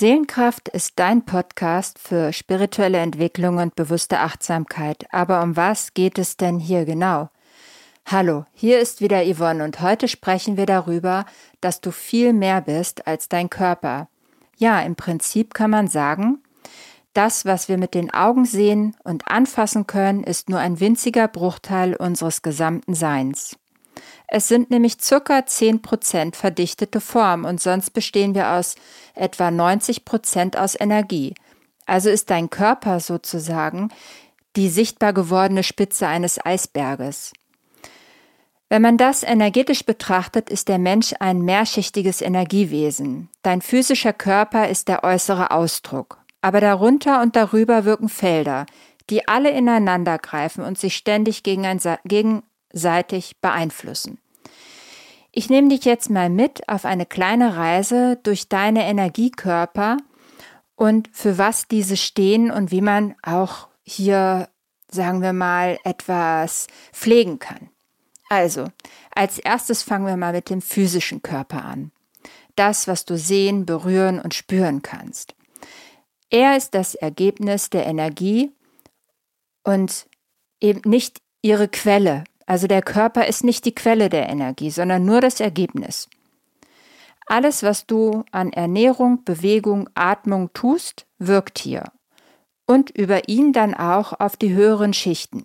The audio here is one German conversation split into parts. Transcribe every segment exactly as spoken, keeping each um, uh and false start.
Seelenkraft ist dein Podcast für spirituelle Entwicklung und bewusste Achtsamkeit. Aber um was geht es denn hier genau? Hallo, hier ist wieder Yvonne und heute sprechen wir darüber, dass du viel mehr bist als dein Körper. Ja, im Prinzip kann man sagen, das, was wir mit den Augen sehen und anfassen können, ist nur ein winziger Bruchteil unseres gesamten Seins. Es sind nämlich ca. zehn Prozent verdichtete Form und sonst bestehen wir aus etwa neunzig Prozent aus Energie. Also ist dein Körper sozusagen die sichtbar gewordene Spitze eines Eisberges. Wenn man das energetisch betrachtet, ist der Mensch ein mehrschichtiges Energiewesen. Dein physischer Körper ist der äußere Ausdruck. Aber darunter und darüber wirken Felder, die alle ineinander greifen und sich ständig gegenseitig beeinflussen. Ich nehme dich jetzt mal mit auf eine kleine Reise durch deine Energiekörper und für was diese stehen und wie man auch hier, sagen wir mal, etwas pflegen kann. Also, als erstes fangen wir mal mit dem physischen Körper an. Das, was du sehen, berühren und spüren kannst. Er ist das Ergebnis der Energie und eben nicht ihre Quelle. Also der Körper ist nicht die Quelle der Energie, sondern nur das Ergebnis. Alles, was du an Ernährung, Bewegung, Atmung tust, wirkt hier und über ihn dann auch auf die höheren Schichten.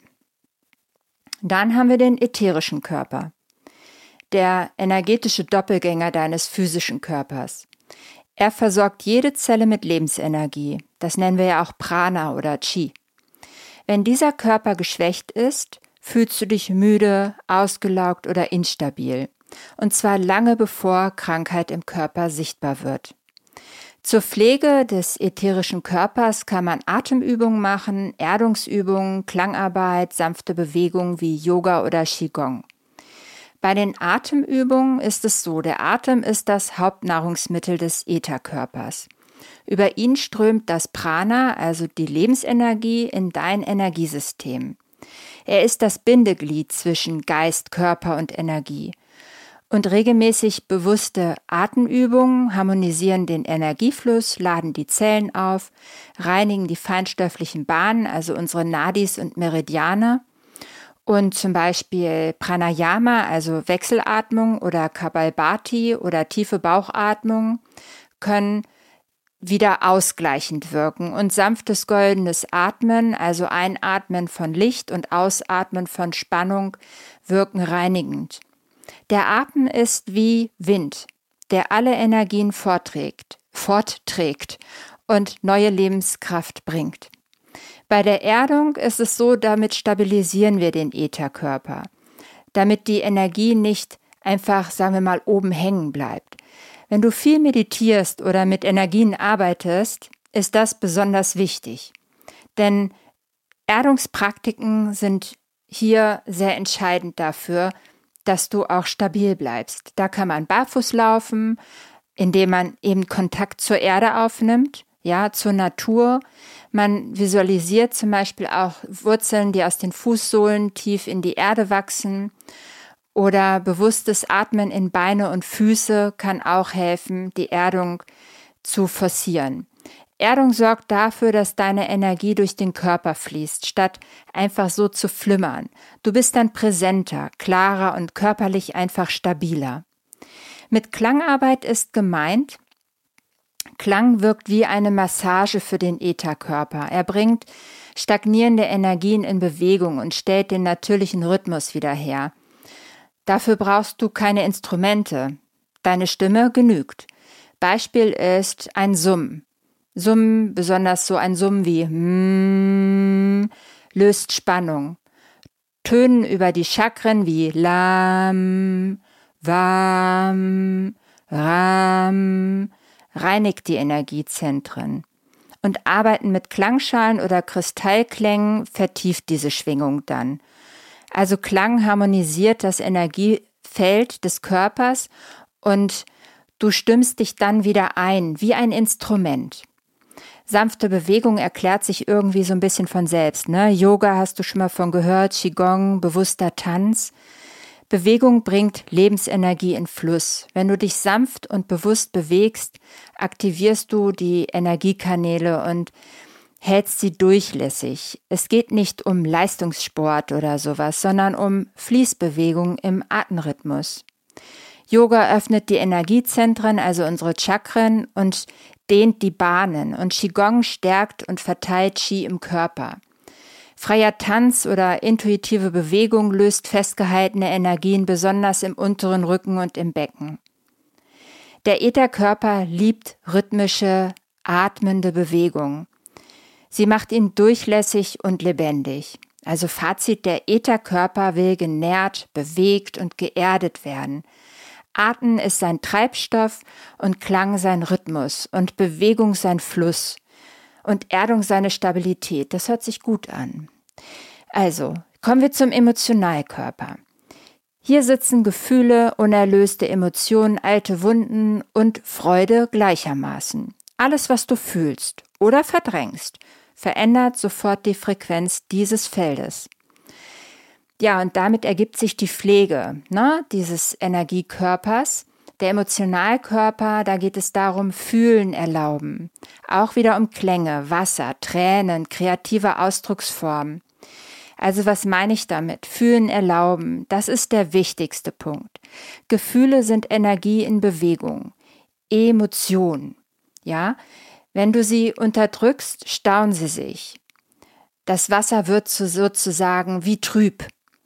Dann haben wir den ätherischen Körper, der energetische Doppelgänger deines physischen Körpers. Er versorgt jede Zelle mit Lebensenergie. Das nennen wir ja auch Prana oder Chi. Wenn dieser Körper geschwächt ist, fühlst du dich müde, ausgelaugt oder instabil. Und zwar lange bevor Krankheit im Körper sichtbar wird. Zur Pflege des ätherischen Körpers kann man Atemübungen machen, Erdungsübungen, Klangarbeit, sanfte Bewegungen wie Yoga oder Qigong. Bei den Atemübungen ist es so, der Atem ist das Hauptnahrungsmittel des Ätherkörpers. Über ihn strömt das Prana, also die Lebensenergie, in dein Energiesystem. Er ist das Bindeglied zwischen Geist, Körper und Energie. Und regelmäßig bewusste Atemübungen harmonisieren den Energiefluss, laden die Zellen auf, reinigen die feinstofflichen Bahnen, also unsere Nadis und Meridiane. Und zum Beispiel Pranayama, also Wechselatmung oder Kapalbhati oder tiefe Bauchatmung können wieder ausgleichend wirken und sanftes goldenes Atmen, also Einatmen von Licht und Ausatmen von Spannung, wirken reinigend. Der Atem ist wie Wind, der alle Energien fortträgt, fortträgt und neue Lebenskraft bringt. Bei der Erdung ist es so, damit stabilisieren wir den Ätherkörper, damit die Energie nicht einfach, sagen wir mal, oben hängen bleibt. Wenn du viel meditierst oder mit Energien arbeitest, ist das besonders wichtig. Denn Erdungspraktiken sind hier sehr entscheidend dafür, dass du auch stabil bleibst. Da kann man barfuß laufen, indem man eben Kontakt zur Erde aufnimmt, ja, zur Natur. Man visualisiert zum Beispiel auch Wurzeln, die aus den Fußsohlen tief in die Erde wachsen. Oder bewusstes Atmen in Beine und Füße kann auch helfen, die Erdung zu forcieren. Erdung sorgt dafür, dass deine Energie durch den Körper fließt, statt einfach so zu flimmern. Du bist dann präsenter, klarer und körperlich einfach stabiler. Mit Klangarbeit ist gemeint, Klang wirkt wie eine Massage für den Ätherkörper. Er bringt stagnierende Energien in Bewegung und stellt den natürlichen Rhythmus wieder her. Dafür brauchst du keine Instrumente. Deine Stimme genügt. Beispiel ist ein Summen. Summen, besonders so ein Summen wie mm, löst Spannung. Tönen über die Chakren wie Lam, Vam, Ram, reinigt die Energiezentren. Und Arbeiten mit Klangschalen oder Kristallklängen vertieft diese Schwingung dann. Also Klang harmonisiert das Energiefeld des Körpers und du stimmst dich dann wieder ein, wie ein Instrument. Sanfte Bewegung erklärt sich irgendwie so ein bisschen von selbst, ne? Yoga hast du schon mal von gehört, Qigong, bewusster Tanz. Bewegung bringt Lebensenergie in Fluss. Wenn du dich sanft und bewusst bewegst, aktivierst du die Energiekanäle und hältst sie durchlässig. Es geht nicht um Leistungssport oder sowas, sondern um Fließbewegung im Atemrhythmus. Yoga öffnet die Energiezentren, also unsere Chakren, und dehnt die Bahnen. Und Qigong stärkt und verteilt Qi im Körper. Freier Tanz oder intuitive Bewegung löst festgehaltene Energien, besonders im unteren Rücken und im Becken. Der Ätherkörper liebt rhythmische, atmende Bewegung. Sie macht ihn durchlässig und lebendig. Also Fazit, der Ätherkörper will genährt, bewegt und geerdet werden. Atmen ist sein Treibstoff und Klang sein Rhythmus und Bewegung sein Fluss und Erdung seine Stabilität. Das hört sich gut an. Also, kommen wir zum Emotionalkörper. Hier sitzen Gefühle, unerlöste Emotionen, alte Wunden und Freude gleichermaßen. Alles, was du fühlst oder verdrängst, verändert sofort die Frequenz dieses Feldes. Ja, und damit ergibt sich die Pflege, ne, dieses Energiekörpers. Der Emotionalkörper, da geht es darum, fühlen erlauben. Auch wieder um Klänge, Wasser, Tränen, kreative Ausdrucksformen. Also was meine ich damit? Fühlen erlauben, das ist der wichtigste Punkt. Gefühle sind Energie in Bewegung, Emotion. Ja, wenn du sie unterdrückst, stauen sie sich. Das Wasser wird sozusagen wie trüb.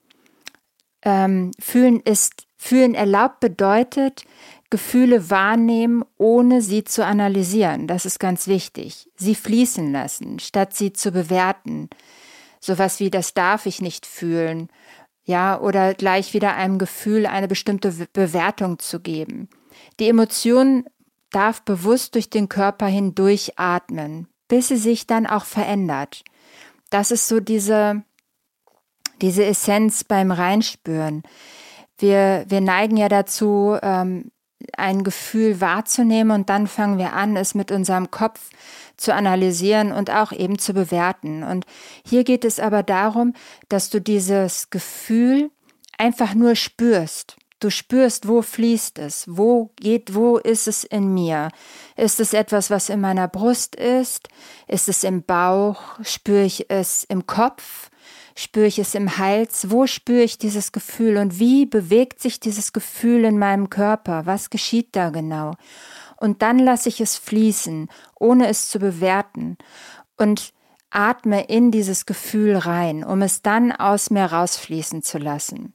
Ähm, fühlen ist, fühlen erlaubt bedeutet, Gefühle wahrnehmen, ohne sie zu analysieren. Das ist ganz wichtig. Sie fließen lassen, statt sie zu bewerten. Sowas wie, das darf ich nicht fühlen. Ja, oder gleich wieder einem Gefühl eine bestimmte Bewertung zu geben. Die Emotion darf bewusst durch den Körper hindurch atmen, bis sie sich dann auch verändert. Das ist so diese Diese Essenz beim Reinspüren. Wir, wir neigen ja dazu, ähm, ein Gefühl wahrzunehmen und dann fangen wir an, es mit unserem Kopf zu analysieren und auch eben zu bewerten. Und hier geht es aber darum, dass du dieses Gefühl einfach nur spürst. Du spürst, wo fließt es, wo geht, wo ist es in mir? Ist es etwas, was in meiner Brust ist? Ist es im Bauch? Spüre ich es im Kopf? Spüre ich es im Hals? Wo spüre ich dieses Gefühl und wie bewegt sich dieses Gefühl in meinem Körper? Was geschieht da genau? Und dann lasse ich es fließen, ohne es zu bewerten und atme in dieses Gefühl rein, um es dann aus mir rausfließen zu lassen.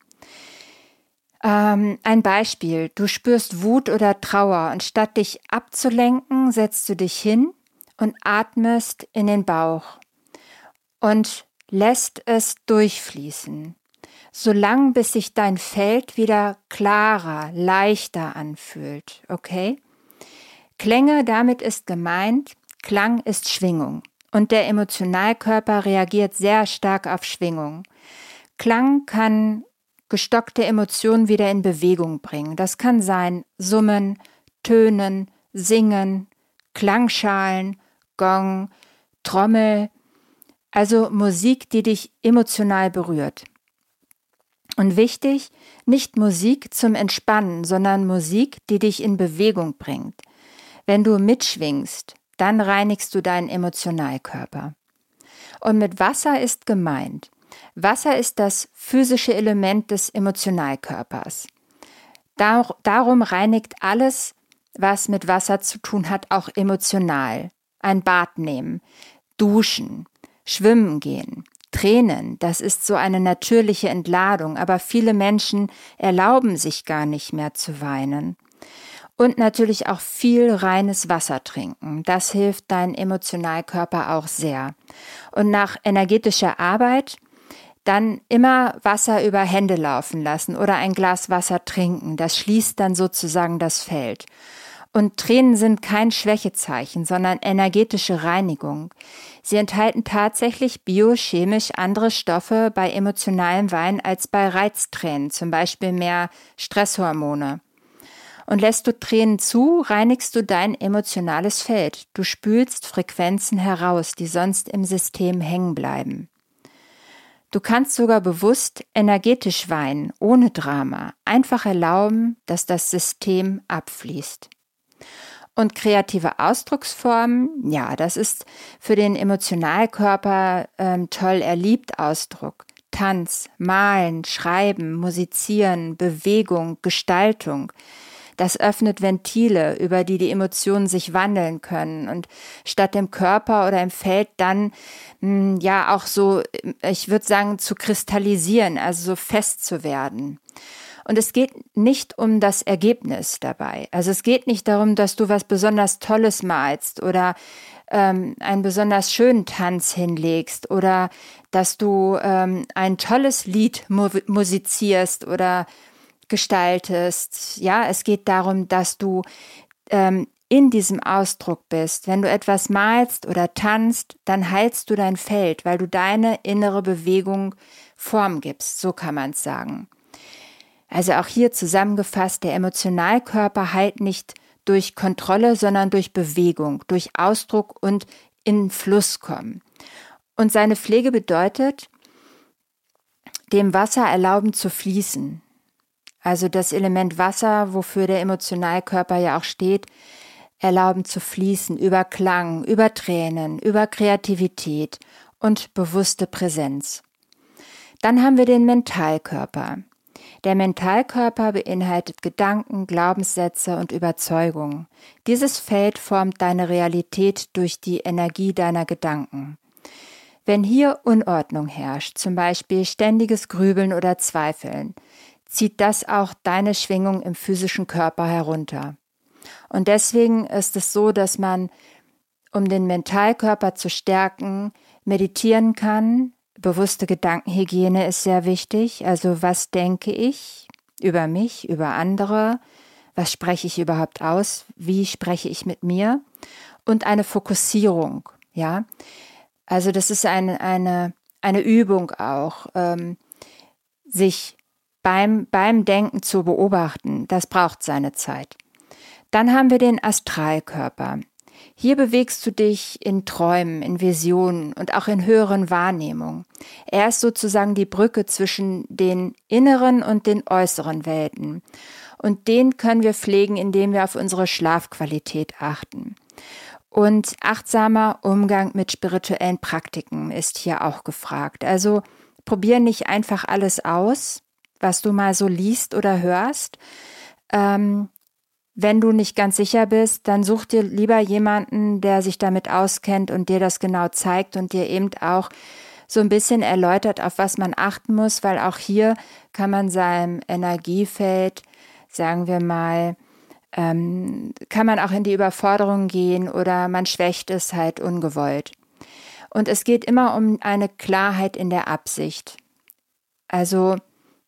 Ähm, ein Beispiel, du spürst Wut oder Trauer und statt dich abzulenken, setzt du dich hin und atmest in den Bauch und lässt es durchfließen, solange bis sich dein Feld wieder klarer, leichter anfühlt, okay? Klänge, damit ist gemeint, Klang ist Schwingung und der Emotionalkörper reagiert sehr stark auf Schwingung. Klang kann gestockte Emotionen wieder in Bewegung bringen. Das kann sein Summen, Tönen, Singen, Klangschalen, Gong, Trommel, also Musik, die dich emotional berührt. Und wichtig, nicht Musik zum Entspannen, sondern Musik, die dich in Bewegung bringt. Wenn du mitschwingst, dann reinigst du deinen Emotionalkörper. Und mit Wasser ist gemeint, Wasser ist das physische Element des Emotionalkörpers. Dar- darum reinigt alles, was mit Wasser zu tun hat, auch emotional. Ein Bad nehmen, duschen, schwimmen gehen, Tränen, das ist so eine natürliche Entladung, aber viele Menschen erlauben sich gar nicht mehr zu weinen. Und natürlich auch viel reines Wasser trinken. Das hilft deinem Emotionalkörper auch sehr. Und nach energetischer Arbeit dann immer Wasser über Hände laufen lassen oder ein Glas Wasser trinken. Das schließt dann sozusagen das Feld. Und Tränen sind kein Schwächezeichen, sondern energetische Reinigung. Sie enthalten tatsächlich biochemisch andere Stoffe bei emotionalem Weinen als bei Reiztränen, zum Beispiel mehr Stresshormone. Und lässt du Tränen zu, reinigst du dein emotionales Feld. Du spülst Frequenzen heraus, die sonst im System hängen bleiben. Du kannst sogar bewusst energetisch weinen, ohne Drama. Einfach erlauben, dass das System abfließt. Und kreative Ausdrucksformen, ja, das ist für den Emotionalkörper ähm, toll erliebt Ausdruck. Tanz, Malen, Schreiben, Musizieren, Bewegung, Gestaltung. Das öffnet Ventile, über die die Emotionen sich wandeln können und statt im Körper oder im Feld dann mh, ja auch so, ich würde sagen, zu kristallisieren, also so fest zu werden. Und es geht nicht um das Ergebnis dabei. Also es geht nicht darum, dass du was besonders Tolles malst oder ähm, einen besonders schönen Tanz hinlegst oder dass du ähm, ein tolles Lied mu- musizierst oder gestaltest. Ja, es geht darum, dass du ähm, in diesem Ausdruck bist. Wenn du etwas malst oder tanzt, dann heilst du dein Feld, weil du deine innere Bewegung Form gibst. So kann man es sagen. Also auch hier zusammengefasst, der Emotionalkörper heilt nicht durch Kontrolle, sondern durch Bewegung, durch Ausdruck und in Fluss kommen. Und seine Pflege bedeutet, dem Wasser erlauben zu fließen. Also das Element Wasser, wofür der Emotionalkörper ja auch steht, erlauben zu fließen über Klang, über Tränen, über Kreativität und bewusste Präsenz. Dann haben wir den Mentalkörper. Der Mentalkörper beinhaltet Gedanken, Glaubenssätze und Überzeugungen. Dieses Feld formt deine Realität durch die Energie deiner Gedanken. Wenn hier Unordnung herrscht, zum Beispiel ständiges Grübeln oder Zweifeln, zieht das auch deine Schwingung im physischen Körper herunter. Und deswegen ist es so, dass man, um den Mentalkörper zu stärken, meditieren kann. Bewusste Gedankenhygiene ist sehr wichtig. Also was denke ich über mich, über andere? Was spreche ich überhaupt aus? Wie spreche ich mit mir? Und eine Fokussierung, ja. Also das ist eine, eine, eine Übung auch, ähm, sich beim, beim Denken zu beobachten. Das braucht seine Zeit. Dann haben wir den Astralkörper. Hier bewegst du dich in Träumen, in Visionen und auch in höheren Wahrnehmungen. Er ist sozusagen die Brücke zwischen den inneren und den äußeren Welten. Und den können wir pflegen, indem wir auf unsere Schlafqualität achten. Und achtsamer Umgang mit spirituellen Praktiken ist hier auch gefragt. Also probier nicht einfach alles aus, was du mal so liest oder hörst. Ähm, Wenn du nicht ganz sicher bist, dann such dir lieber jemanden, der sich damit auskennt und dir das genau zeigt und dir eben auch so ein bisschen erläutert, auf was man achten muss, weil auch hier kann man seinem Energiefeld, sagen wir mal, ähm, kann man auch in die Überforderung gehen oder man schwächt es halt ungewollt. Und es geht immer um eine Klarheit in der Absicht. Also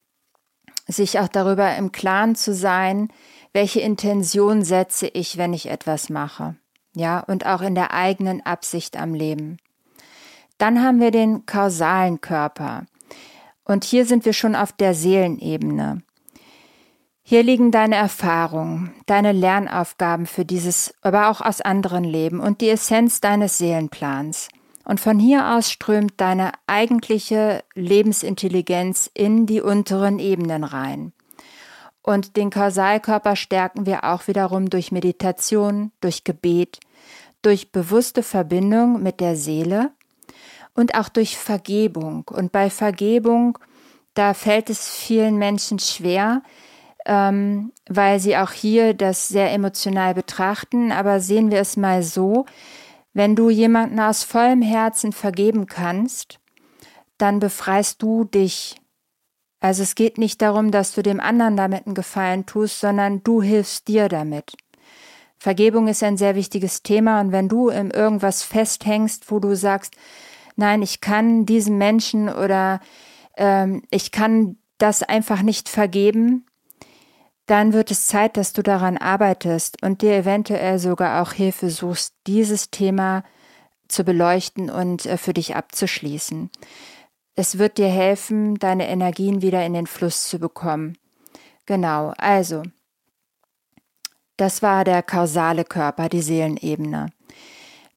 sich auch darüber im Klaren zu sein, welche Intention setze ich, wenn ich etwas mache, ja, und auch in der eigenen Absicht am Leben. Dann haben wir den kausalen Körper und hier sind wir schon auf der Seelenebene. Hier liegen deine Erfahrungen, deine Lernaufgaben für dieses, aber auch aus anderen Leben und die Essenz deines Seelenplans. Und von hier aus strömt deine eigentliche Lebensintelligenz in die unteren Ebenen rein. Und den Kausalkörper stärken wir auch wiederum durch Meditation, durch Gebet, durch bewusste Verbindung mit der Seele und auch durch Vergebung. Und bei Vergebung, da fällt es vielen Menschen schwer, ähm, weil sie auch hier das sehr emotional betrachten. Aber sehen wir es mal so, wenn du jemanden aus vollem Herzen vergeben kannst, dann befreist du dich. Also es geht nicht darum, dass du dem anderen damit einen Gefallen tust, sondern du hilfst dir damit. Vergebung ist ein sehr wichtiges Thema und wenn du in irgendwas festhängst, wo du sagst, nein, ich kann diesem Menschen oder ähm, ich kann das einfach nicht vergeben, dann wird es Zeit, dass du daran arbeitest und dir eventuell sogar auch Hilfe suchst, dieses Thema zu beleuchten und äh, für dich abzuschließen. Es wird dir helfen, deine Energien wieder in den Fluss zu bekommen. Genau, also, das war der kausale Körper, die Seelenebene.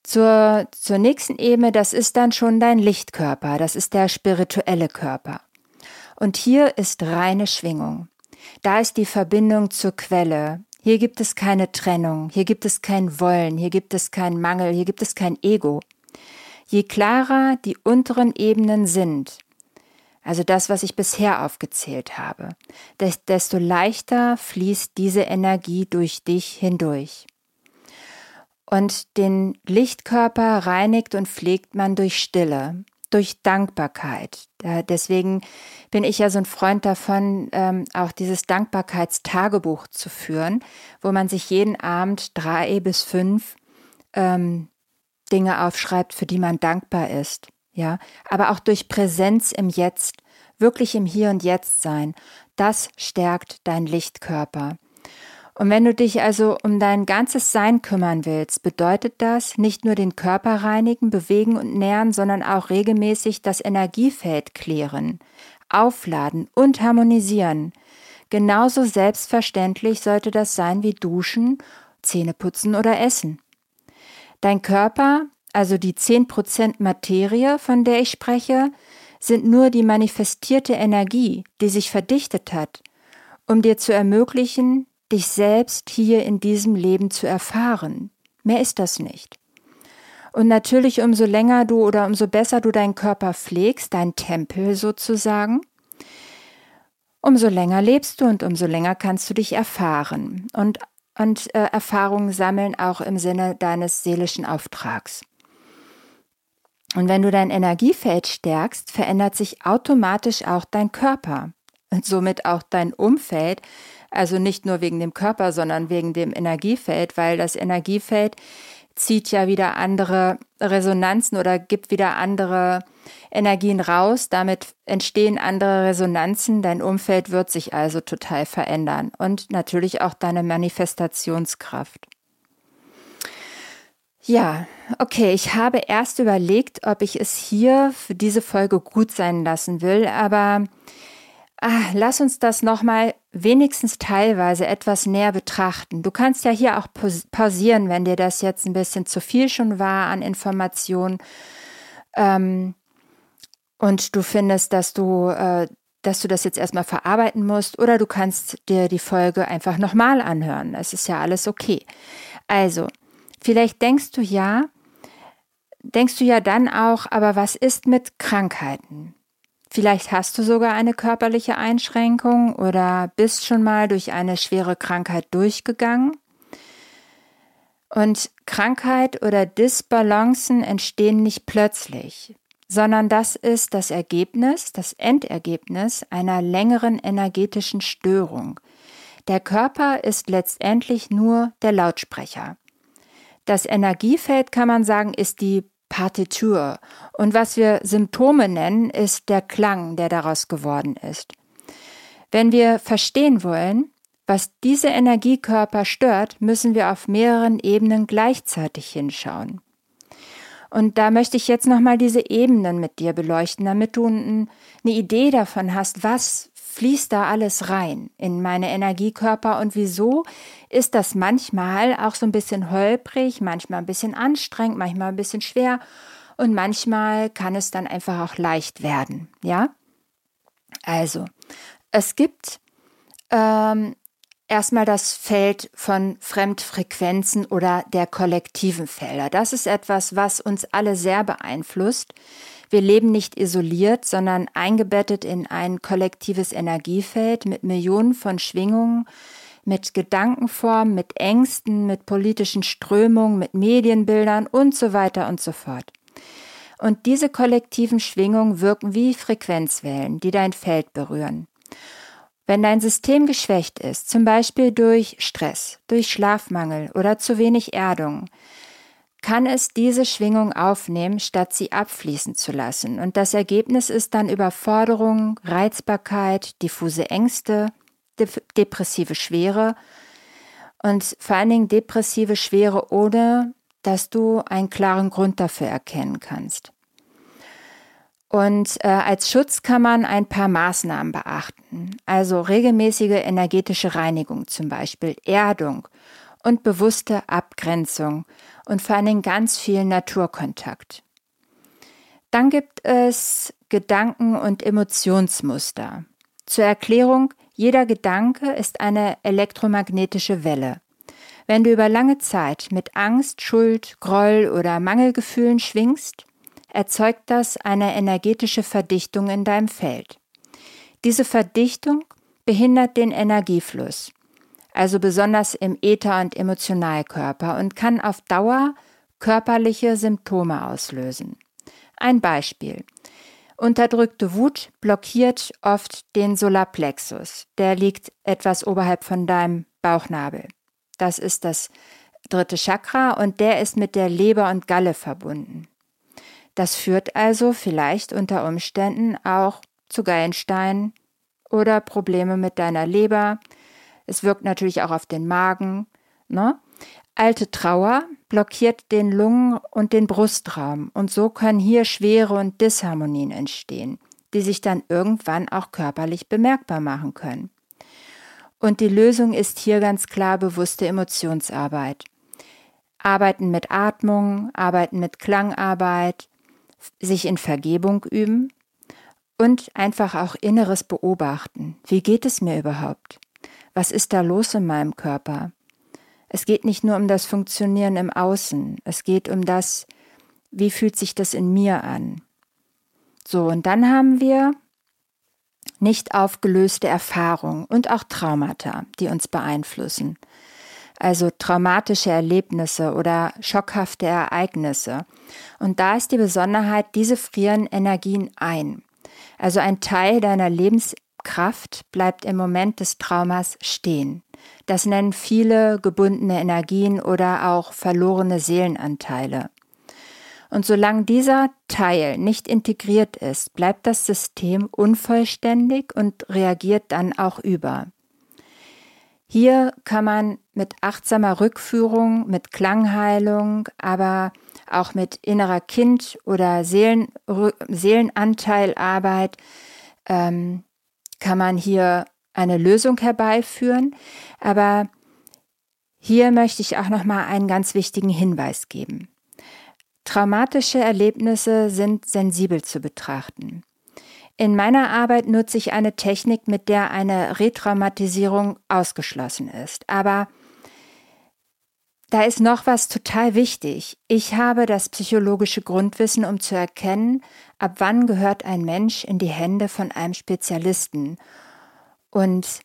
Zur, zur nächsten Ebene, das ist dann schon dein Lichtkörper, das ist der spirituelle Körper. Und hier ist reine Schwingung. Da ist die Verbindung zur Quelle. Hier gibt es keine Trennung, hier gibt es kein Wollen, hier gibt es keinen Mangel, hier gibt es kein Ego. Je klarer die unteren Ebenen sind, also das, was ich bisher aufgezählt habe, desto leichter fließt diese Energie durch dich hindurch. Und den Lichtkörper reinigt und pflegt man durch Stille, durch Dankbarkeit. Deswegen bin ich ja so ein Freund davon, ähm, auch dieses Dankbarkeitstagebuch zu führen, wo man sich jeden Abend drei bis fünf ähm, Dinge aufschreibt, für die man dankbar ist. Ja, aber auch durch Präsenz im Jetzt, wirklich im Hier und Jetzt sein, das stärkt deinen Lichtkörper. Und wenn du dich also um dein ganzes Sein kümmern willst, bedeutet das nicht nur den Körper reinigen, bewegen und nähren, sondern auch regelmäßig das Energiefeld klären, aufladen und harmonisieren. Genauso selbstverständlich sollte das sein wie Duschen, Zähneputzen oder Essen. Dein Körper, also die zehn Prozent Materie, von der ich spreche, sind nur die manifestierte Energie, die sich verdichtet hat, um dir zu ermöglichen, dich selbst hier in diesem Leben zu erfahren. Mehr ist das nicht. Und natürlich, umso länger du oder umso besser du deinen Körper pflegst, dein Tempel sozusagen, umso länger lebst du und umso länger kannst du dich erfahren und, und äh, Erfahrungen sammeln, auch im Sinne deines seelischen Auftrags. Und wenn du dein Energiefeld stärkst, verändert sich automatisch auch dein Körper und somit auch dein Umfeld, also nicht nur wegen dem Körper, sondern wegen dem Energiefeld, weil das Energiefeld zieht ja wieder andere Resonanzen oder gibt wieder andere Energien raus. Damit entstehen andere Resonanzen. Dein Umfeld wird sich also total verändern und natürlich auch deine Manifestationskraft. Ja, okay, ich habe erst überlegt, ob ich es hier für diese Folge gut sein lassen will, aber ah, lass uns das nochmal wenigstens teilweise etwas näher betrachten. Du kannst ja hier auch pausieren, wenn dir das jetzt ein bisschen zu viel schon war an Informationen ähm, und du findest, dass du, äh, dass du das jetzt erstmal verarbeiten musst, oder du kannst dir die Folge einfach nochmal anhören. Es ist ja alles okay. Also, vielleicht denkst du ja, denkst du ja dann auch, aber was ist mit Krankheiten? Vielleicht hast du sogar eine körperliche Einschränkung oder bist schon mal durch eine schwere Krankheit durchgegangen. Und Krankheit oder Disbalancen entstehen nicht plötzlich, sondern das ist das Ergebnis, das Endergebnis einer längeren energetischen Störung. Der Körper ist letztendlich nur der Lautsprecher. Das Energiefeld, kann man sagen, ist die Partitur. Und was wir Symptome nennen, ist der Klang, der daraus geworden ist. Wenn wir verstehen wollen, was diese Energiekörper stört, müssen wir auf mehreren Ebenen gleichzeitig hinschauen. Und da möchte ich jetzt nochmal diese Ebenen mit dir beleuchten, damit du eine Idee davon hast, was fließt da alles rein in meine Energiekörper und wieso ist das manchmal auch so ein bisschen holprig, manchmal ein bisschen anstrengend, manchmal ein bisschen schwer und manchmal kann es dann einfach auch leicht werden, ja? Also, es gibt ähm, erstmal das Feld von Fremdfrequenzen oder der kollektiven Felder. Das ist etwas, was uns alle sehr beeinflusst. Wir leben nicht isoliert, sondern eingebettet in ein kollektives Energiefeld mit Millionen von Schwingungen, mit Gedankenformen, mit Ängsten, mit politischen Strömungen, mit Medienbildern und so weiter und so fort. Und diese kollektiven Schwingungen wirken wie Frequenzwellen, die dein Feld berühren. Wenn dein System geschwächt ist, zum Beispiel durch Stress, durch Schlafmangel oder zu wenig Erdung, kann es diese Schwingung aufnehmen, statt sie abfließen zu lassen. Und das Ergebnis ist dann Überforderung, Reizbarkeit, diffuse Ängste, de- depressive Schwere und vor allen Dingen depressive Schwere, ohne dass du einen klaren Grund dafür erkennen kannst. Und äh, als Schutz kann man ein paar Maßnahmen beachten, also regelmäßige energetische Reinigung zum Beispiel, Erdung und bewusste Abgrenzung und vor allen Dingen ganz viel Naturkontakt. Dann gibt es Gedanken- und Emotionsmuster. Zur Erklärung, jeder Gedanke ist eine elektromagnetische Welle. Wenn du über lange Zeit mit Angst, Schuld, Groll oder Mangelgefühlen schwingst, erzeugt das eine energetische Verdichtung in deinem Feld. Diese Verdichtung behindert den Energiefluss, also besonders im Äther- und Emotionalkörper, und kann auf Dauer körperliche Symptome auslösen. Ein Beispiel. Unterdrückte Wut blockiert oft den Solarplexus. Der liegt etwas oberhalb von deinem Bauchnabel. Das ist das dritte Chakra und der ist mit der Leber und Galle verbunden. Das führt also vielleicht unter Umständen auch zu Gallensteinen oder Probleme mit deiner Leber. Es wirkt natürlich auch auf den Magen, ne? Alte Trauer blockiert den Lungen- und den Brustraum und so können hier Schwere und Disharmonien entstehen, die sich dann irgendwann auch körperlich bemerkbar machen können. Und die Lösung ist hier ganz klar bewusste Emotionsarbeit. Arbeiten mit Atmung, arbeiten mit Klangarbeit, sich in Vergebung üben und einfach auch Inneres beobachten. Wie geht es mir überhaupt? Was ist da los in meinem Körper? Es geht nicht nur um das Funktionieren im Außen, es geht um das, wie fühlt sich das in mir an. So, und dann haben wir nicht aufgelöste Erfahrungen und auch Traumata, die uns beeinflussen. Also traumatische Erlebnisse oder schockhafte Ereignisse. Und da ist die Besonderheit, diese frieren Energien ein. Also ein Teil deiner Lebenskraft bleibt im Moment des Traumas stehen. Das nennen viele gebundene Energien oder auch verlorene Seelenanteile. Und solange dieser Teil nicht integriert ist, bleibt das System unvollständig und reagiert dann auch über. Hier kann man mit achtsamer Rückführung, mit Klangheilung, aber auch mit innerer Kind- oder Seelen, Seelenanteilarbeit ähm, kann man hier eine Lösung herbeiführen. Aber hier möchte ich auch noch mal einen ganz wichtigen Hinweis geben. Traumatische Erlebnisse sind sensibel zu betrachten. In meiner Arbeit nutze ich eine Technik, mit der eine Retraumatisierung ausgeschlossen ist. Aber da ist noch was total wichtig. Ich habe das psychologische Grundwissen, um zu erkennen, ab wann gehört ein Mensch in die Hände von einem Spezialisten. Und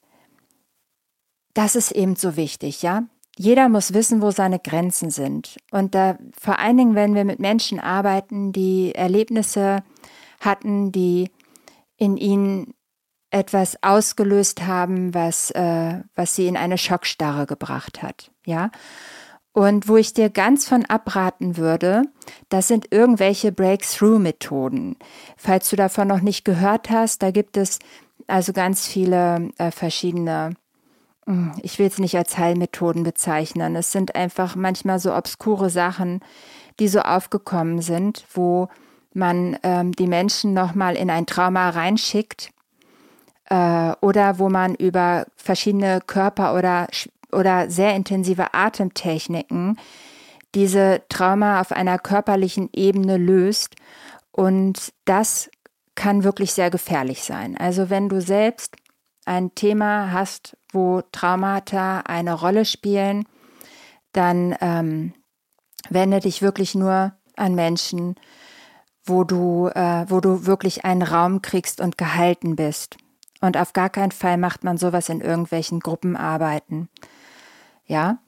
das ist eben so wichtig, ja. Jeder muss wissen, wo seine Grenzen sind. Und da, vor allen Dingen, wenn wir mit Menschen arbeiten, die Erlebnisse hatten, die in ihnen etwas ausgelöst haben, was, äh, was sie in eine Schockstarre gebracht hat, ja. Und wo ich dir ganz von abraten würde, das sind irgendwelche Breakthrough-Methoden. Falls du davon noch nicht gehört hast, da gibt es also ganz viele äh, verschiedene, ich will es nicht als Heilmethoden bezeichnen. Es sind einfach manchmal so obskure Sachen, die so aufgekommen sind, wo man ähm, die Menschen nochmal in ein Trauma reinschickt äh, oder wo man über verschiedene Körper- oder, oder sehr intensive Atemtechniken diese Trauma auf einer körperlichen Ebene löst. Und das kann wirklich sehr gefährlich sein. Also wenn du selbst ein Thema hast, wo Traumata eine Rolle spielen, dann ähm, wende dich wirklich nur an Menschen, wo du, äh, wo du wirklich einen Raum kriegst und gehalten bist. Und auf gar keinen Fall macht man sowas in irgendwelchen Gruppenarbeiten. Ja.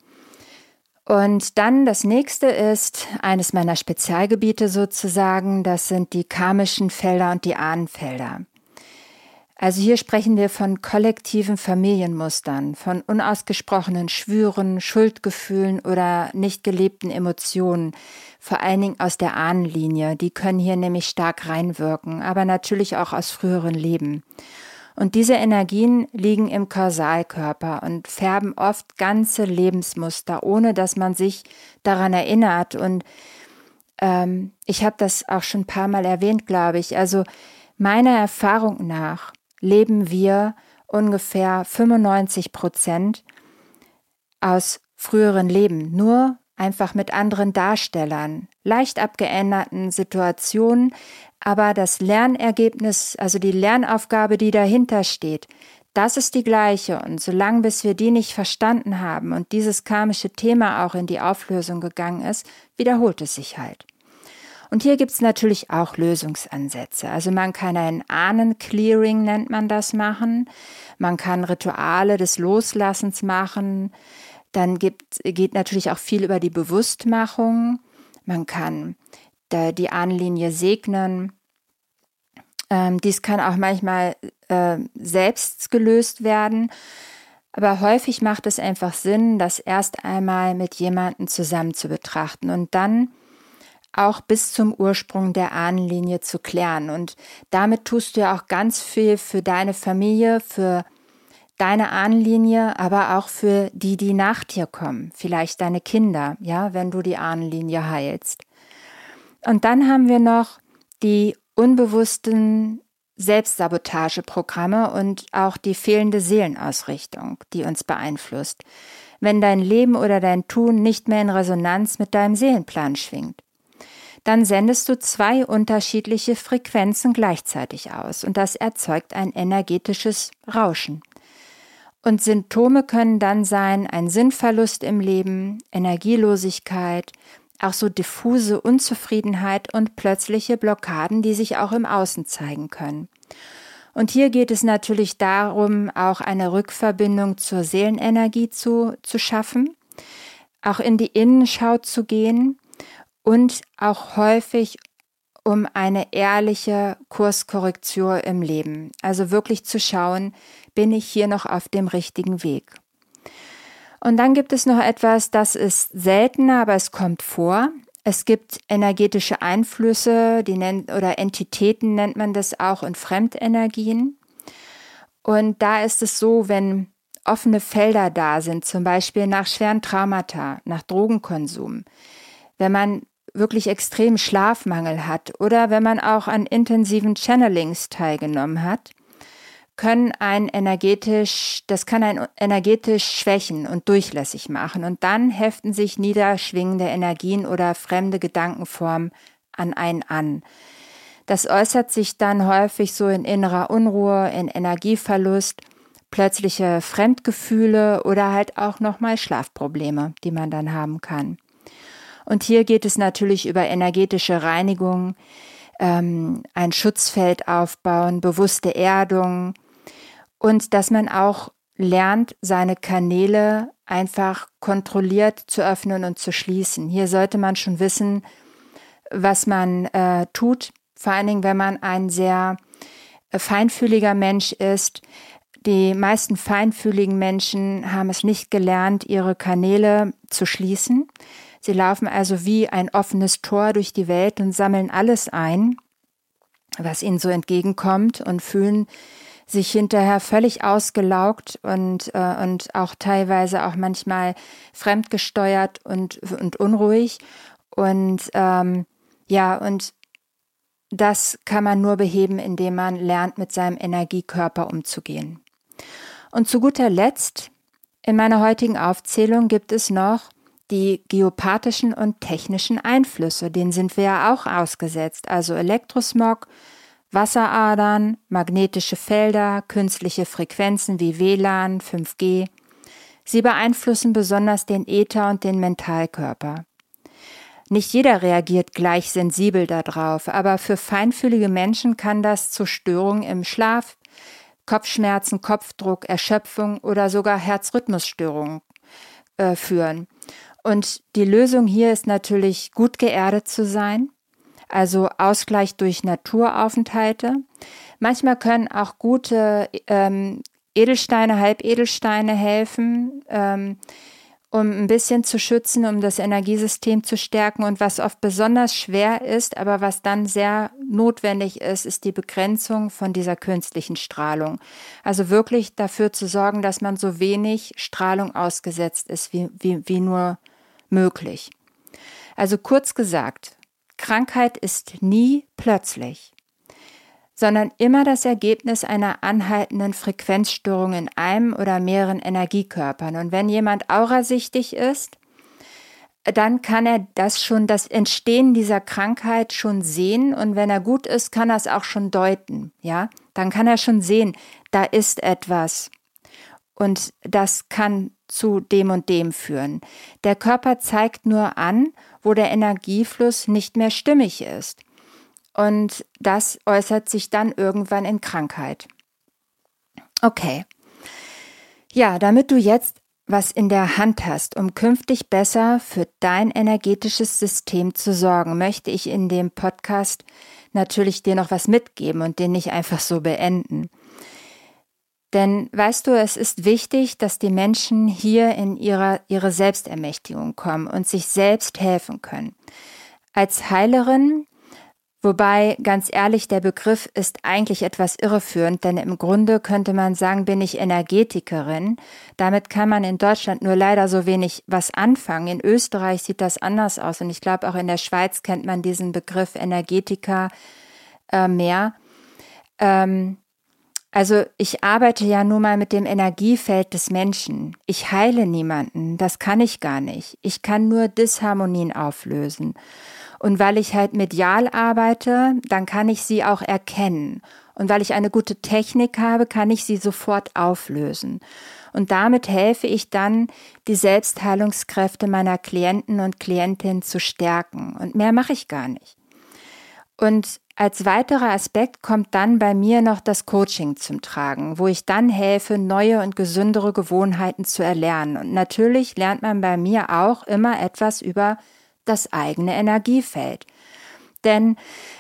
Und dann das nächste ist eines meiner Spezialgebiete sozusagen, das sind die karmischen Felder und die Ahnenfelder. Also hier sprechen wir von kollektiven Familienmustern, von unausgesprochenen Schwüren, Schuldgefühlen oder nicht gelebten Emotionen, vor allen Dingen aus der Ahnenlinie. Die können hier nämlich stark reinwirken, aber natürlich auch aus früheren Leben. Und diese Energien liegen im Kausalkörper und färben oft ganze Lebensmuster, ohne dass man sich daran erinnert. Und ähm, ich habe das auch schon ein paar Mal erwähnt, glaube ich. Also meiner Erfahrung nach leben wir ungefähr fünfundneunzig Prozent aus früheren Leben. Nur einfach mit anderen Darstellern, leicht abgeänderten Situationen, aber das Lernergebnis, also die Lernaufgabe, die dahinter steht, das ist die gleiche. Und solange bis wir die nicht verstanden haben und dieses karmische Thema auch in die Auflösung gegangen ist, wiederholt es sich halt. Und hier gibt es natürlich auch Lösungsansätze. Also man kann ein Ahnen-Clearing, nennt man das, machen. Man kann Rituale des Loslassens machen. Dann gibt, geht natürlich auch viel über die Bewusstmachung. Man kann da die Ahnenlinie segnen. Ähm, dies kann auch manchmal äh, selbst gelöst werden. Aber häufig macht es einfach Sinn, das erst einmal mit jemandem zusammen zu betrachten und dann auch bis zum Ursprung der Ahnenlinie zu klären. Und damit tust du ja auch ganz viel für deine Familie, für deine Ahnenlinie, aber auch für die, die nach dir kommen. Vielleicht deine Kinder, ja, wenn du die Ahnenlinie heilst. Und dann haben wir noch die unbewussten Selbstsabotageprogramme und auch die fehlende Seelenausrichtung, die uns beeinflusst, wenn dein Leben oder dein Tun nicht mehr in Resonanz mit deinem Seelenplan schwingt. Dann sendest du zwei unterschiedliche Frequenzen gleichzeitig aus und das erzeugt ein energetisches Rauschen. Und Symptome können dann sein ein Sinnverlust im Leben, Energielosigkeit, auch so diffuse Unzufriedenheit und plötzliche Blockaden, die sich auch im Außen zeigen können. Und hier geht es natürlich darum, auch eine Rückverbindung zur Seelenenergie zu, zu schaffen, auch in die Innenschau zu gehen und auch häufig um eine ehrliche Kurskorrektur im Leben. Also wirklich zu schauen, bin ich hier noch auf dem richtigen Weg? Und dann gibt es noch etwas, das ist seltener, aber es kommt vor. Es gibt energetische Einflüsse, die nennt, oder Entitäten nennt man das auch, und Fremdenergien. Und da ist es so, wenn offene Felder da sind, zum Beispiel nach schweren Traumata, nach Drogenkonsum, wenn man wirklich extrem Schlafmangel hat oder wenn man auch an intensiven Channelings teilgenommen hat, können ein energetisch, das kann ein energetisch schwächen und durchlässig machen. Und dann heften sich niederschwingende Energien oder fremde Gedankenformen an einen an. Das äußert sich dann häufig so in innerer Unruhe, in Energieverlust, plötzliche Fremdgefühle oder halt auch nochmal Schlafprobleme, die man dann haben kann. Und hier geht es natürlich über energetische Reinigung, ähm, ein Schutzfeld aufbauen, bewusste Erdung, und dass man auch lernt, seine Kanäle einfach kontrolliert zu öffnen und zu schließen. Hier sollte man schon wissen, was man äh, tut, vor allen Dingen, wenn man ein sehr äh, feinfühliger Mensch ist. Die meisten feinfühligen Menschen haben es nicht gelernt, ihre Kanäle zu schließen. Sie laufen also wie ein offenes Tor durch die Welt und sammeln alles ein, was ihnen so entgegenkommt, und fühlen sich hinterher völlig ausgelaugt und, äh, und auch teilweise auch manchmal fremdgesteuert und, und unruhig. Und ähm, ja, und das kann man nur beheben, indem man lernt, mit seinem Energiekörper umzugehen. Und zu guter Letzt, in meiner heutigen Aufzählung gibt es noch die geopathischen und technischen Einflüsse. Denen sind wir ja auch ausgesetzt, also Elektrosmog, Wasseradern, magnetische Felder, künstliche Frequenzen wie W L A N, fünf G. Sie beeinflussen besonders den Äther und den Mentalkörper. Nicht jeder reagiert gleich sensibel darauf, aber für feinfühlige Menschen kann das zu Störungen im Schlaf, Kopfschmerzen, Kopfdruck, Erschöpfung oder sogar Herzrhythmusstörungen äh, führen. Und die Lösung hier ist natürlich, gut geerdet zu sein, also Ausgleich durch Naturaufenthalte. Manchmal können auch gute ähm, Edelsteine, Halbedelsteine helfen, ähm, um ein bisschen zu schützen, um das Energiesystem zu stärken. Und was oft besonders schwer ist, aber was dann sehr notwendig ist, ist die Begrenzung von dieser künstlichen Strahlung. Also wirklich dafür zu sorgen, dass man so wenig Strahlung ausgesetzt ist, wie, wie, wie nur möglich. Also kurz gesagt, Krankheit ist nie plötzlich, sondern immer das Ergebnis einer anhaltenden Frequenzstörung in einem oder mehreren Energiekörpern. Und wenn jemand aurasichtig ist, dann kann er das schon, das Entstehen dieser Krankheit schon sehen und wenn er gut ist, kann er es auch schon deuten, ja. Dann kann er schon sehen, da ist etwas und das kann zu dem und dem führen. Der Körper zeigt nur an, wo der Energiefluss nicht mehr stimmig ist und das äußert sich dann irgendwann in Krankheit. Okay. Ja, damit du jetzt was in der Hand hast, um künftig besser für dein energetisches System zu sorgen, möchte ich in dem Podcast natürlich dir noch was mitgeben und den nicht einfach so beenden. Denn weißt du, es ist wichtig, dass die Menschen hier in ihrer, ihre Selbstermächtigung kommen und sich selbst helfen können. Als Heilerin, wobei, ganz ehrlich, der Begriff ist eigentlich etwas irreführend, denn im Grunde könnte man sagen, bin ich Energetikerin. Damit kann man in Deutschland nur leider so wenig was anfangen. In Österreich sieht das anders aus und ich glaube auch in der Schweiz kennt man diesen Begriff Energetiker äh, mehr. Ähm, also ich arbeite ja nun mal mit dem Energiefeld des Menschen. Ich heile niemanden, das kann ich gar nicht. Ich kann nur Disharmonien auflösen. Und weil ich halt medial arbeite, dann kann ich sie auch erkennen. Und weil ich eine gute Technik habe, kann ich sie sofort auflösen. Und damit helfe ich dann, die Selbstheilungskräfte meiner Klienten und Klientinnen zu stärken. Und mehr mache ich gar nicht. Und als weiterer Aspekt kommt dann bei mir noch das Coaching zum Tragen, wo ich dann helfe, neue und gesündere Gewohnheiten zu erlernen. Und natürlich lernt man bei mir auch immer etwas über das eigene Energiefeld. Denn,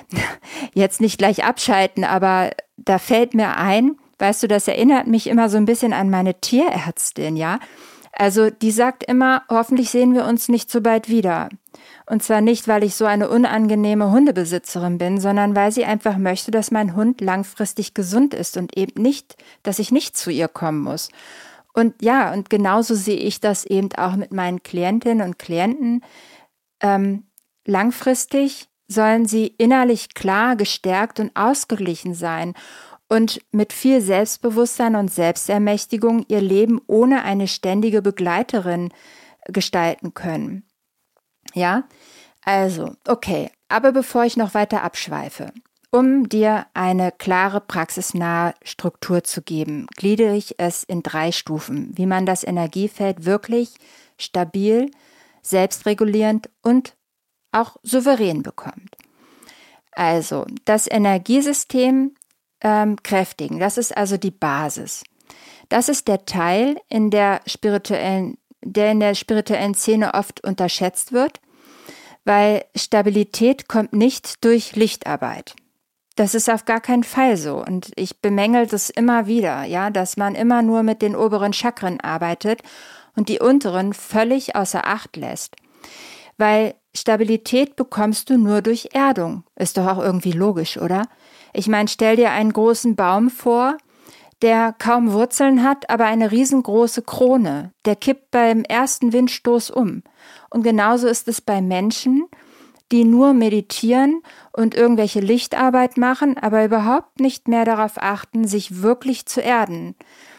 jetzt nicht gleich abschalten, aber da fällt mir ein, weißt du, das erinnert mich immer so ein bisschen an meine Tierärztin, ja? Also die sagt immer, hoffentlich sehen wir uns nicht so bald wieder. Und zwar nicht, weil ich so eine unangenehme Hundebesitzerin bin, sondern weil sie einfach möchte, dass mein Hund langfristig gesund ist und eben nicht, dass ich nicht zu ihr kommen muss. Und ja, und genauso sehe ich das eben auch mit meinen Klientinnen und Klienten. Ähm, langfristig sollen sie innerlich klar, gestärkt und ausgeglichen sein und mit viel Selbstbewusstsein und Selbstermächtigung ihr Leben ohne eine ständige Begleiterin gestalten können. Ja, also, okay, aber bevor ich noch weiter abschweife, um dir eine klare, praxisnahe Struktur zu geben, gliedere ich es in drei Stufen, wie man das Energiefeld wirklich stabil, selbstregulierend und auch souverän bekommt. Also das Energiesystem ähm, kräftigen, das ist also die Basis. Das ist der Teil, in der spirituellen, der in der spirituellen Szene oft unterschätzt wird, weil Stabilität kommt nicht durch Lichtarbeit. Das ist auf gar keinen Fall so und ich bemängel das immer wieder, ja, dass man immer nur mit den oberen Chakren arbeitet und die unteren völlig außer Acht lässt. Weil Stabilität bekommst du nur durch Erdung. Ist doch auch irgendwie logisch, oder? Ich meine, stell dir einen großen Baum vor, der kaum Wurzeln hat, aber eine riesengroße Krone. Der kippt beim ersten Windstoß um. Und genauso ist es bei Menschen, die nur meditieren und irgendwelche Lichtarbeit machen, aber überhaupt nicht mehr darauf achten, sich wirklich zu erden.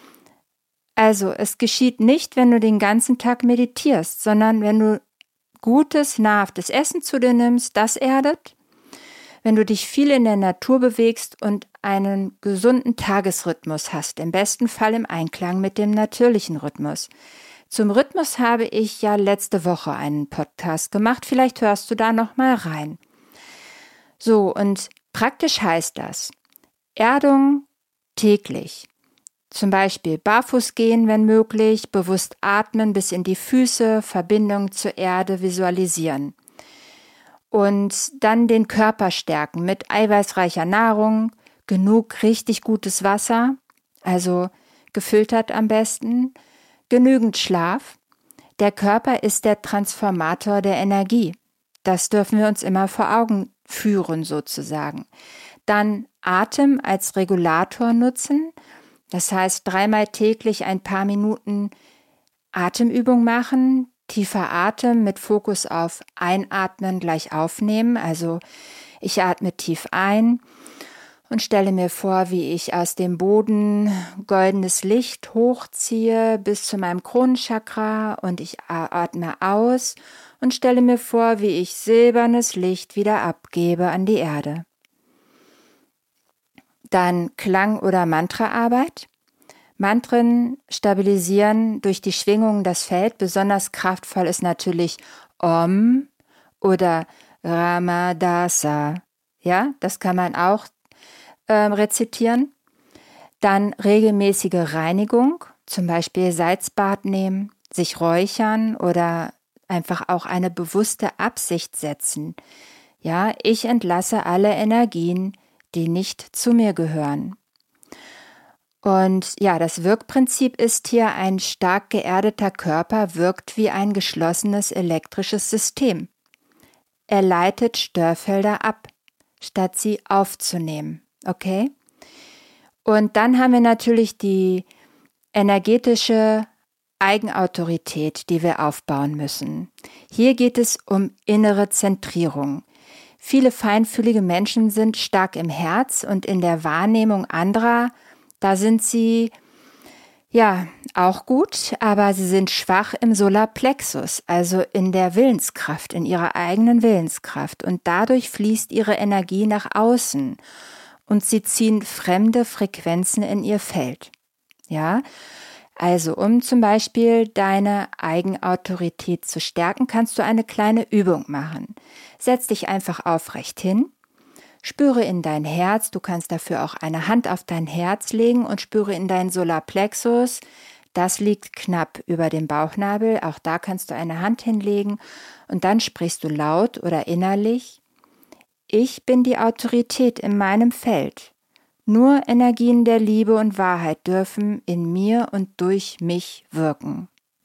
Also, es geschieht nicht, wenn du den ganzen Tag meditierst, sondern wenn du gutes, nahrhaftes Essen zu dir nimmst, das erdet, wenn du dich viel in der Natur bewegst und einen gesunden Tagesrhythmus hast, im besten Fall im Einklang mit dem natürlichen Rhythmus. Zum Rhythmus habe ich ja letzte Woche einen Podcast gemacht, vielleicht hörst du da noch mal rein. So, und praktisch heißt das, Erdung täglich. Zum Beispiel barfuß gehen, wenn möglich, bewusst atmen bis in die Füße, Verbindung zur Erde visualisieren. Und dann den Körper stärken mit eiweißreicher Nahrung, genug richtig gutes Wasser, also gefiltert am besten, genügend Schlaf. Der Körper ist der Transformator der Energie. Das dürfen wir uns immer vor Augen führen sozusagen. Dann Atem als Regulator nutzen. Das heißt, dreimal täglich ein paar Minuten Atemübung machen, tiefer Atem mit Fokus auf Einatmen gleich aufnehmen. Also ich atme tief ein und stelle mir vor, wie ich aus dem Boden goldenes Licht hochziehe bis zu meinem Kronenchakra und ich atme aus und stelle mir vor, wie ich silbernes Licht wieder abgebe an die Erde. Dann Klang- oder Mantraarbeit. Mantren stabilisieren durch die Schwingungen das Feld. Besonders kraftvoll ist natürlich Om oder Ramadasa. Ja, das kann man auch äh, rezitieren. Dann regelmäßige Reinigung, zum Beispiel Salzbad nehmen, sich räuchern oder einfach auch eine bewusste Absicht setzen. Ja, ich entlasse alle Energien, die nicht zu mir gehören. Und ja, das Wirkprinzip ist hier, ein stark geerdeter Körper wirkt wie ein geschlossenes elektrisches System. Er leitet Störfelder ab, statt sie aufzunehmen. Okay? Und dann haben wir natürlich die energetische Eigenautorität, die wir aufbauen müssen. Hier geht es um innere Zentrierung. Viele feinfühlige Menschen sind stark im Herz und in der Wahrnehmung anderer. Da sind sie, ja, auch gut, aber sie sind schwach im Solarplexus, also in der Willenskraft, in ihrer eigenen Willenskraft. Und dadurch fließt ihre Energie nach außen und sie ziehen fremde Frequenzen in ihr Feld. Ja, also um zum Beispiel deine Eigenautorität zu stärken, kannst du eine kleine Übung machen. Setz dich einfach aufrecht hin. Spüre in dein Herz, du kannst dafür auch eine Hand auf dein Herz legen und spüre in deinen Solarplexus. Das liegt knapp über dem Bauchnabel, auch da kannst du eine Hand hinlegen und dann sprichst du laut oder innerlich: Ich bin die Autorität in meinem Feld. Nur Energien der Liebe und Wahrheit dürfen in mir und durch mich wirken.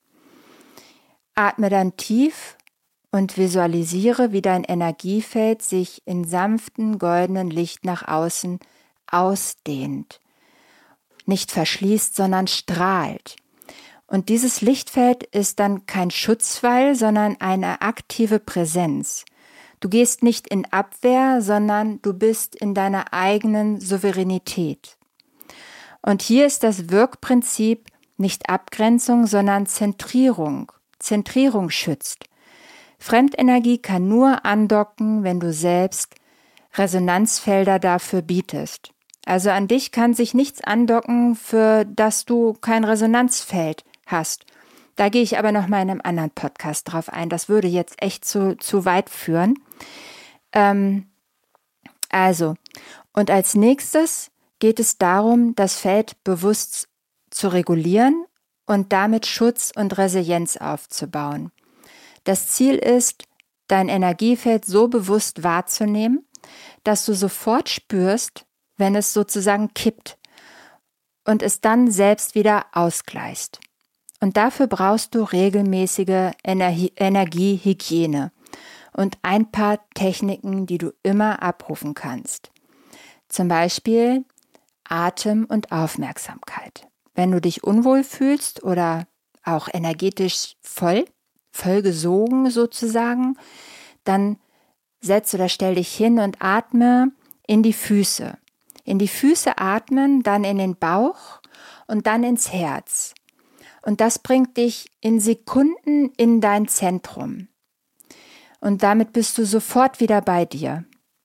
Atme dann tief und visualisiere, wie dein Energiefeld sich in sanftem goldenen Licht nach außen ausdehnt. Nicht verschließt, sondern strahlt. Und dieses Lichtfeld ist dann kein Schutzwall, sondern eine aktive Präsenz. Du gehst nicht in Abwehr, sondern du bist in deiner eigenen Souveränität. Und hier ist das Wirkprinzip nicht Abgrenzung, sondern Zentrierung. Zentrierung schützt. Fremdenergie kann nur andocken, wenn du selbst Resonanzfelder dafür bietest. Also an dich kann sich nichts andocken, für das du kein Resonanzfeld hast. Da gehe ich aber noch mal in einem anderen Podcast drauf ein. Das würde jetzt echt zu, zu weit führen. Ähm, also, und als nächstes geht es darum, das Feld bewusst zu regulieren und damit Schutz und Resilienz aufzubauen. Das Ziel ist, dein Energiefeld so bewusst wahrzunehmen, dass du sofort spürst, wenn es sozusagen kippt und es dann selbst wieder ausgleichst. Und dafür brauchst du regelmäßige Energie- Energiehygiene und ein paar Techniken, die du immer abrufen kannst. Zum Beispiel Atem und Aufmerksamkeit. Wenn du dich unwohl fühlst oder auch energetisch voll, vollgesogen sozusagen, dann setz oder stell dich hin und atme in die Füße. In die Füße atmen, dann in den Bauch und dann ins Herz. Und das bringt dich in Sekunden in dein Zentrum. Und damit bist du sofort wieder bei dir.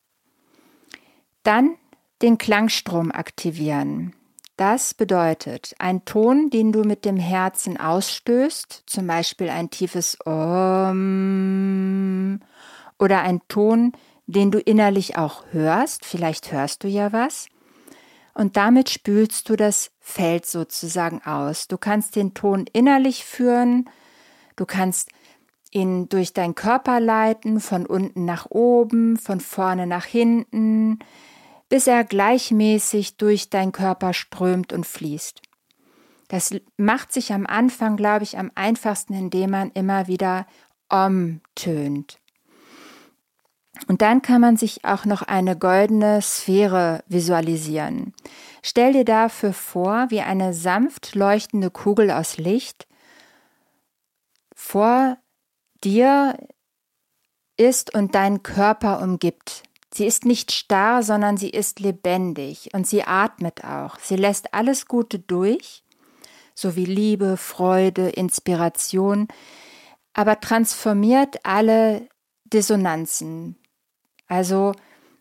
Dann den Klangstrom aktivieren. Das bedeutet, ein Ton, den du mit dem Herzen ausstößt, zum Beispiel ein tiefes Om, oder ein Ton, den du innerlich auch hörst, vielleicht hörst du ja was, und damit spülst du das Feld sozusagen aus. Du kannst den Ton innerlich führen, du kannst ihn durch deinen Körper leiten, von unten nach oben, von vorne nach hinten, bis er gleichmäßig durch deinen Körper strömt und fließt. Das macht sich am Anfang, glaube ich, am einfachsten, indem man immer wieder Om tönt. Und dann kann man sich auch noch eine goldene Sphäre visualisieren. Stell dir dafür vor, wie eine sanft leuchtende Kugel aus Licht vor dir ist und deinen Körper umgibt. Sie ist nicht starr, sondern sie ist lebendig und sie atmet auch. Sie lässt alles Gute durch, sowie Liebe, Freude, Inspiration. aber transformiert alle Dissonanzen. Also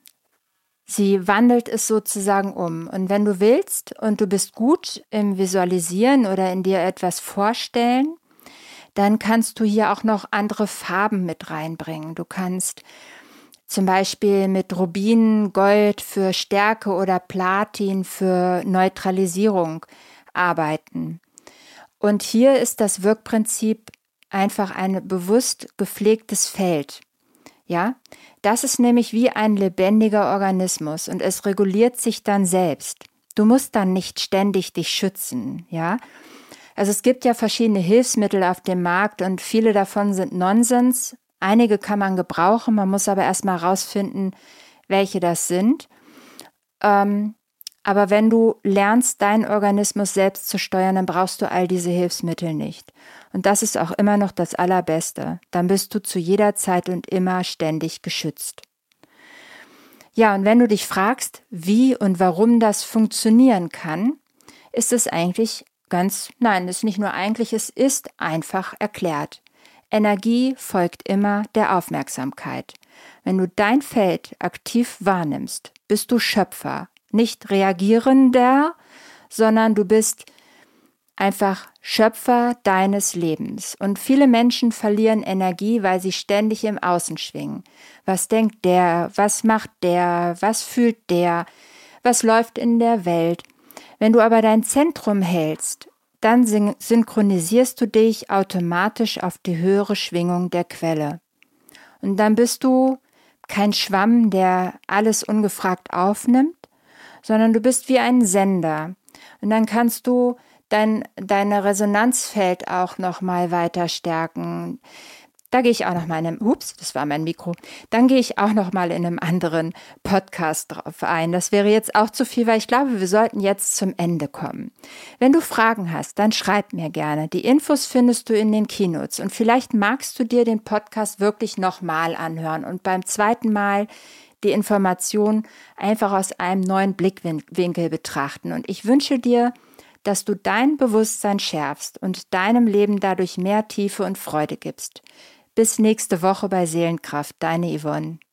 sie wandelt es sozusagen um. Und wenn du willst und du bist gut im Visualisieren oder in dir etwas vorstellen, dann kannst du hier auch noch andere Farben mit reinbringen. Du kannst zum Beispiel mit Rubin, Gold für Stärke oder Platin für Neutralisierung arbeiten. Und hier ist das Wirkprinzip einfach ein bewusst gepflegtes Feld. Ja, das ist nämlich wie ein lebendiger Organismus und es reguliert sich dann selbst. Du musst dann nicht ständig dich schützen, ja. Also es gibt ja verschiedene Hilfsmittel auf dem Markt und viele davon sind Nonsens. Einige kann man gebrauchen, man muss aber erstmal rausfinden, welche das sind. Ähm, aber wenn du lernst, deinen Organismus selbst zu steuern, dann brauchst du all diese Hilfsmittel nicht. Und das ist auch immer noch das Allerbeste. Dann bist du zu jeder Zeit und immer ständig geschützt. Ja, und wenn du dich fragst, wie und warum das funktionieren kann, ist es eigentlich ganz, nein, es ist nicht nur eigentlich, es ist einfach erklärt. Energie folgt immer der Aufmerksamkeit. Wenn du dein Feld aktiv wahrnimmst, bist du Schöpfer, nicht Reagierender, sondern du bist einfach Schöpfer deines Lebens. Und viele Menschen verlieren Energie, weil sie ständig im Außen schwingen. Was denkt der? Was macht der? Was fühlt der? Was läuft in der Welt? Wenn du aber dein Zentrum hältst, dann syn- synchronisierst du dich automatisch auf die höhere Schwingung der Quelle. Und dann bist du kein Schwamm, der alles ungefragt aufnimmt, sondern du bist wie ein Sender. Und dann kannst du dein deine Resonanzfeld auch noch mal weiter stärken. Da gehe ich auch noch mal in einem, ups, das war mein Mikro, dann gehe ich auch noch mal in einem anderen Podcast drauf ein. Das wäre jetzt auch zu viel, weil ich glaube, wir sollten jetzt zum Ende kommen. Wenn du Fragen hast, dann schreib mir gerne. Die Infos findest du in den Keynotes und vielleicht magst du dir den Podcast wirklich noch mal anhören und beim zweiten Mal die Information einfach aus einem neuen Blickwinkel betrachten. Und ich wünsche dir, dass du dein Bewusstsein schärfst und deinem Leben dadurch mehr Tiefe und Freude gibst. Bis nächste Woche bei Seelenkraft, deine Yvonne.